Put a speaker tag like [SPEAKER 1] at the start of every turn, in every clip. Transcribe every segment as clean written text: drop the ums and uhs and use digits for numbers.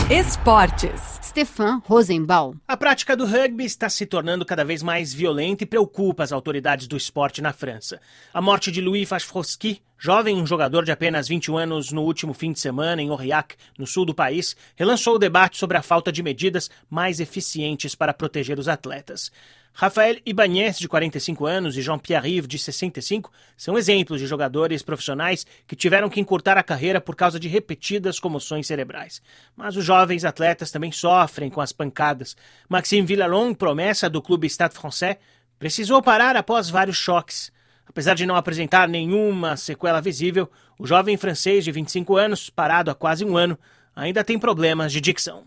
[SPEAKER 1] Esportes.
[SPEAKER 2] Stefan Rosenbaum.
[SPEAKER 3] A prática do rugby está se tornando cada vez mais violenta e preocupa as autoridades do esporte na França. A morte de Louis Fashfrosky, jovem jogador de apenas 21 anos no último fim de semana em Aurillac, no sul do país, relançou o debate sobre a falta de medidas mais eficientes para proteger os atletas. Raphaël Ibanez, de 45 anos, e Jean-Pierre Rive, de 65, são exemplos de jogadores profissionais que tiveram que encurtar a carreira por causa de repetidas comoções cerebrais. Mas os jovens atletas também sofrem com as pancadas. Maxime Villalon, promessa do clube Stade Français, precisou parar após vários choques. Apesar de não apresentar nenhuma sequela visível, o jovem francês de 25 anos, parado há quase um ano, ainda tem problemas de dicção.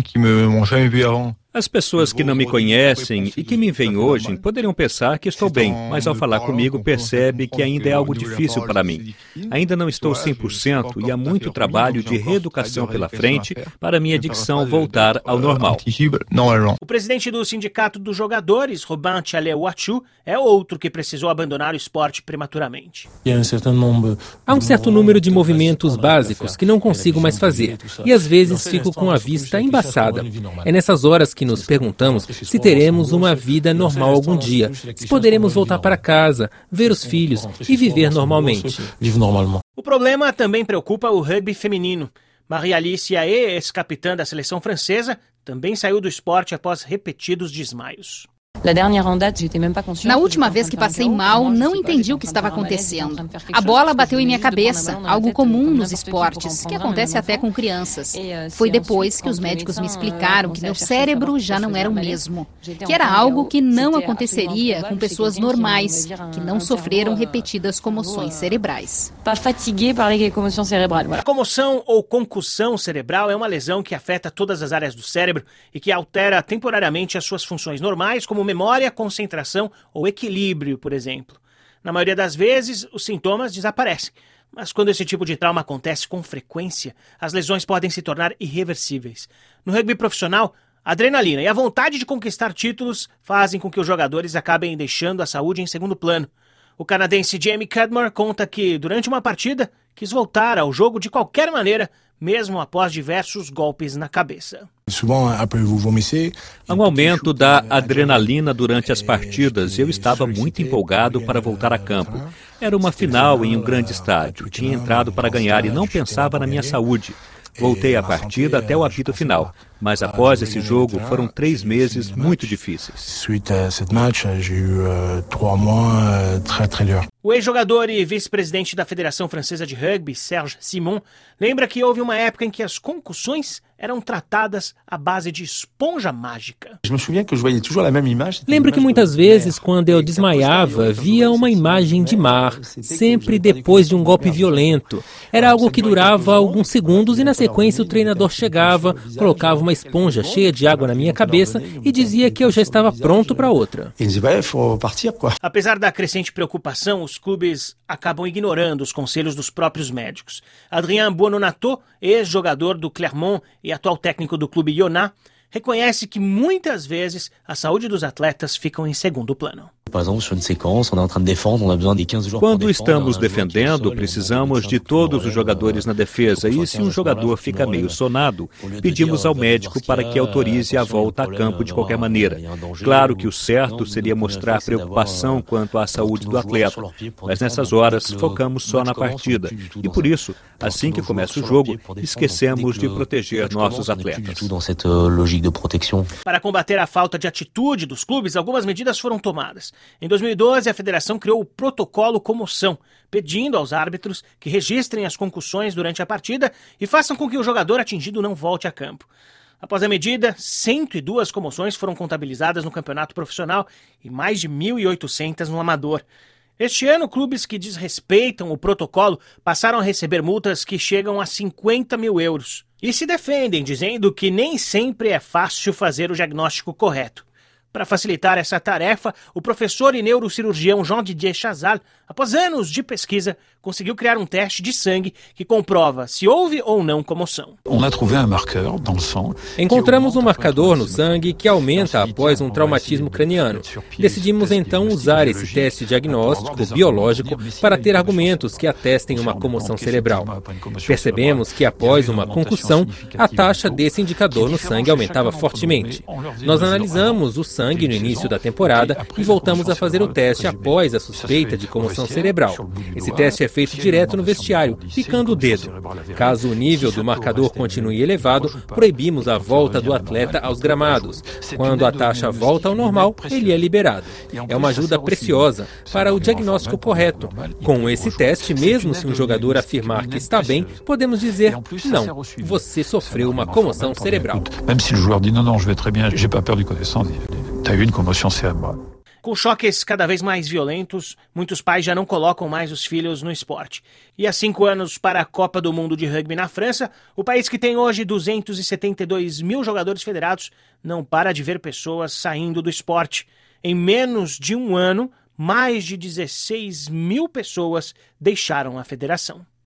[SPEAKER 4] As pessoas que não me conhecem e que me veem hoje poderiam pensar que estou bem, mas ao falar comigo percebe que ainda é algo difícil para mim. Ainda não estou 100% e há muito trabalho de reeducação pela frente para minha dicção voltar ao normal.
[SPEAKER 3] O presidente do Sindicato dos Jogadores, Robin Tchalé-Ouachou, é outro que precisou abandonar o esporte prematuramente.
[SPEAKER 5] Há um certo número de movimentos básicos que não consigo mais fazer e às vezes fico com a vista embaçada. É nessas horas que nos perguntamos se teremos uma vida normal algum dia, se poderemos voltar para casa, ver os filhos e viver normalmente.
[SPEAKER 3] O problema também preocupa o rugby feminino. Marie-Alice Aé, ex-capitã da seleção francesa, também saiu do esporte após repetidos desmaios.
[SPEAKER 2] Na última vez que passei mal, não entendi o que estava acontecendo. A bola bateu em minha cabeça, algo comum nos esportes, que acontece até com crianças. Foi depois que os médicos me explicaram que meu cérebro já não era o mesmo, que era algo que não aconteceria com pessoas normais, que não sofreram repetidas comoções cerebrais.
[SPEAKER 3] A comoção ou concussão cerebral é uma lesão que afeta todas as áreas do cérebro e que altera temporariamente as suas funções normais, como memória, concentração ou equilíbrio, por exemplo. Na maioria das vezes, os sintomas desaparecem, mas quando esse tipo de trauma acontece com frequência, as lesões podem se tornar irreversíveis. No rugby profissional, a adrenalina e a vontade de conquistar títulos fazem com que os jogadores acabem deixando a saúde em segundo plano. O canadense Jamie Cudmore conta que, durante uma partida, quis voltar ao jogo de qualquer maneira, mesmo após diversos golpes na cabeça.
[SPEAKER 4] Há um aumento da adrenalina durante as partidas e eu estava muito empolgado para voltar a campo. Era uma final em um grande estádio. Tinha entrado para ganhar e não pensava na minha saúde. Voltei à partida até o apito final, mas após esse jogo foram 3 meses muito difíceis.
[SPEAKER 3] O ex-jogador e vice-presidente da Federação Francesa de Rugby, Serge Simon, lembra que houve uma época em que as concussões eram tratadas à base de esponja mágica.
[SPEAKER 5] Lembro que muitas vezes, quando eu desmaiava, via uma imagem de mar, sempre depois de um golpe violento. Era algo que durava alguns segundos e na sequência o treinador chegava, colocava uma esponja cheia de água na minha cabeça e dizia que eu já estava pronto para outra.
[SPEAKER 3] Apesar da crescente preocupação, os clubes acabam ignorando os conselhos dos próprios médicos. Adrien Buononato, ex-jogador do Clermont e atual técnico do clube Yonnat, reconhece que muitas vezes a saúde dos atletas fica em segundo plano.
[SPEAKER 4] Quando estamos defendendo, precisamos de todos os jogadores na defesa e se um jogador fica meio sonado, pedimos ao médico para que autorize a volta a campo de qualquer maneira. Claro que o certo seria mostrar preocupação quanto à saúde do atleta, mas nessas horas focamos só na partida e por isso, assim que começa o jogo, esquecemos de proteger nossos atletas.
[SPEAKER 3] Para combater a falta de atitude dos clubes, algumas medidas foram tomadas. Em 2012, a federação criou o protocolo comoção, pedindo aos árbitros que registrem as concussões durante a partida e façam com que o jogador atingido não volte a campo. Após a medida, 102 comoções foram contabilizadas no campeonato profissional e mais de 1.800 no amador. Este ano, clubes que desrespeitam o protocolo passaram a receber multas que chegam a 50 mil euros. E se defendem, dizendo que nem sempre é fácil fazer o diagnóstico correto. Para facilitar essa tarefa, o professor e neurocirurgião Jean-Didier Chazal, após anos de pesquisa, conseguiu criar um teste de sangue que comprova se houve ou não comoção.
[SPEAKER 5] Encontramos um marcador no sangue que aumenta após um traumatismo craniano. Decidimos então usar esse teste diagnóstico biológico para ter argumentos que atestem uma comoção cerebral. Percebemos que após uma concussão, a taxa desse indicador no sangue aumentava fortemente. Nós analisamos o sangue no início da temporada e voltamos a fazer o teste após a suspeita de comoção cerebral. Esse teste é feito direto no vestiário, picando o dedo. Caso o nível do marcador continue elevado, proibimos a volta do atleta aos gramados. Quando a taxa volta ao normal, ele é liberado. É uma ajuda preciosa para o diagnóstico correto. Com esse teste, mesmo se um jogador afirmar que está bem, podemos dizer, não, você sofreu uma comoção cerebral.
[SPEAKER 1] Même si o jogador diz, não, je vais très bien, j'ai pas perdu connaissance, t'as eu une commotion cérébrale.
[SPEAKER 3] Com choques cada vez mais violentos, muitos pais já não colocam mais os filhos no esporte. E há 5 anos para a Copa do Mundo de Rugby na França, o país que tem hoje 272 mil jogadores federados não para de ver pessoas saindo do esporte. Em menos de um ano, mais de 16 mil pessoas deixaram a federação.